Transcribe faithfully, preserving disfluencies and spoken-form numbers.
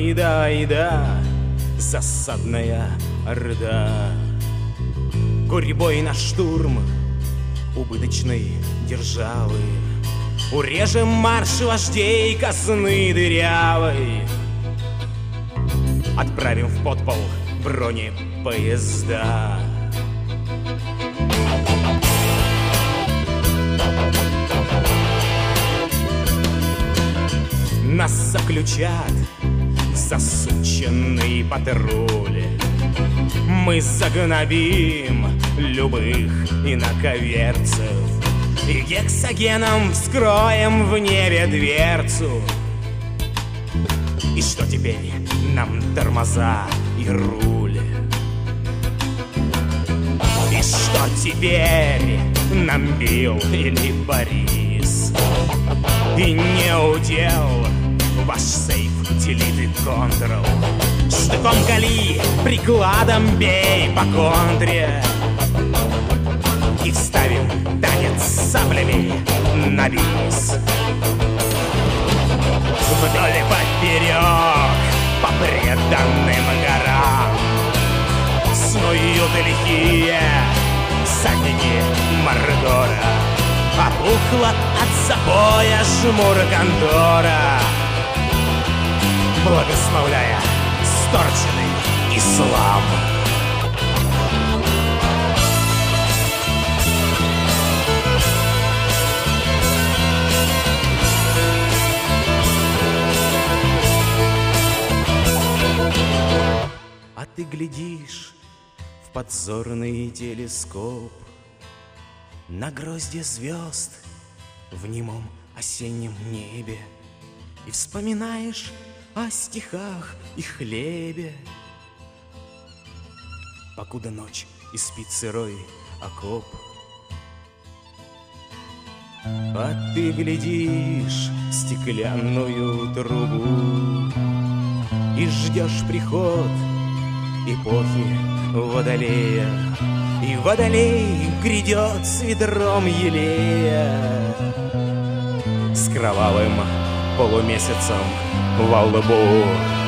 Айда, айда, засадная орда, гурьбой на штурм убыточной державы. Урежем марш вождей казны дырявой, отправим в подпол бронепоезда. Нас заключат в засученный патруль, мы загнобим любых инаковерцев и гексогеном вскроем в небе дверцу. И что теперь нам тормоза и руль? И что теперь нам Билл или Борис? И не удел ваш сейф, делит и контрол. Штыком кали, прикладом бей по контре и вставим танец саблями на бис. Вдоль и поперек по преданным горам снуют лихие всадники Мордора. Опухла от запоя жмур контора, благословляя сторченный ислам. А ты глядишь в подзорный телескоп на гроздья звезд в немом осеннем небе и вспоминаешь о стихах и хлебе, покуда ночь и спит сырой окоп. А ты глядишь в стеклянную трубу и ждешь приход эпохи Водолея. И Водолей грядет с ведром елея, с кровавым полумесяцем во лбу.